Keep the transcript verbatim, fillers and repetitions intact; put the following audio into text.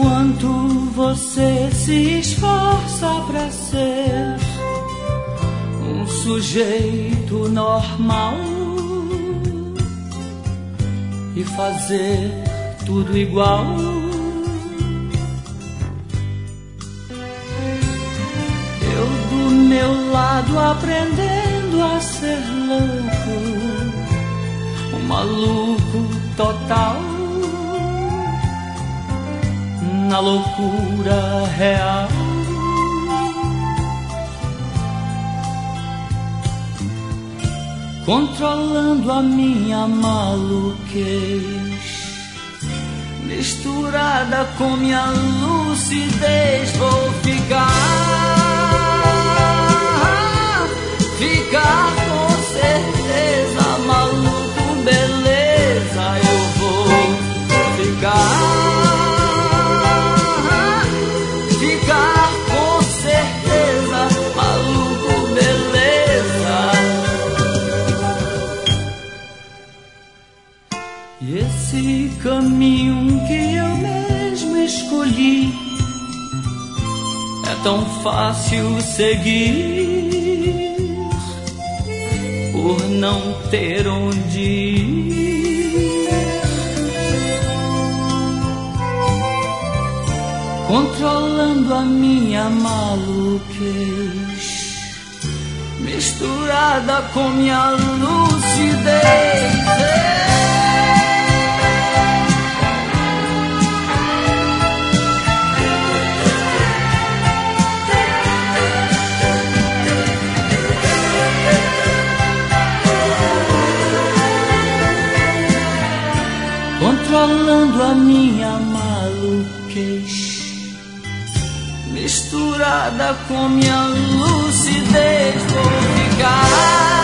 Enquanto você se esforça pra ser um sujeito normal e fazer tudo igual, eu do meu lado aprendendo a ser louco, um maluco total, na loucura real. Controlando a minha maluquez, misturada com minha lucidez, vou ficar, ficar com certeza, maluco, beleza, eu vou ficar. E esse caminho que eu mesmo escolhi é tão fácil seguir, por não ter onde ir. Controlando a minha maluquez, misturada com minha lucidez. Controlando a minha maluquez, misturada com minha lucidez, vou ficar.